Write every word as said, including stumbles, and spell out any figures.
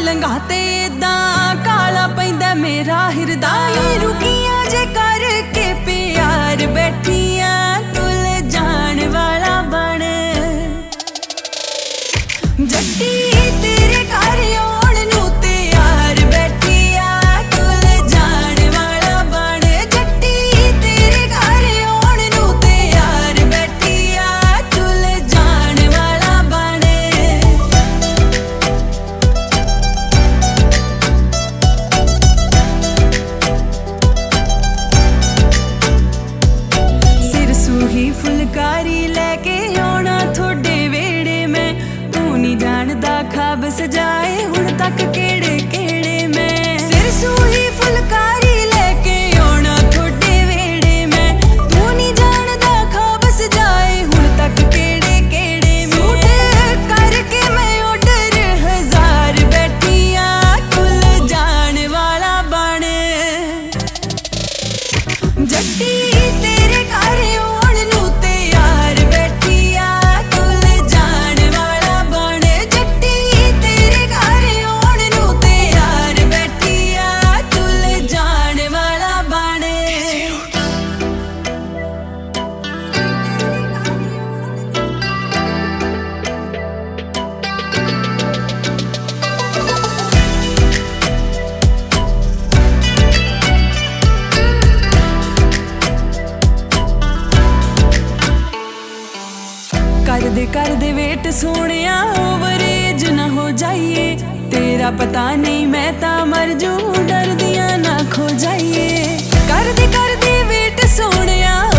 लंघा ते इदां काला पैंदा मेरा हिरदा रुकिया जे करके प्यार बैठिया कुल जान वाला बन जट्टी तेरे घर आउण नूं तैयार बैठिया कुल जान वाला बन जट्टी तेरे घर आउण नूं तैयार बैठिया कुल जान वाला बन सिर सूही फुलकारी लैके आउणा थोड़े वेड़े मैं तू नहीं जानदा ख्वाब सजाए हुण तक केड़े केड़े मैं सिर सूही फुलकारी लैके आउणा थोड़े वेड़े मैं तू नहीं जानदा ख्वाब सजाए हुण तक केड़े केड़े मैं सूट करके मैं ऑर्डर हजार बैठिया कुल जान वाला बन जट्टी तेरे घर आउण नूं तैयार बैठिया कुल जान वाला बन जट्टी तेरे घर आउण नूं तैयार बैठिया कुल जान वाला बन कर दे कर दे वेट सोनिया ओवरेज ना हो जाइए तेरा पता नहीं मैं ता मर जूं डर दिया ना खो जाइए कर दे कर दे वेट सोनिया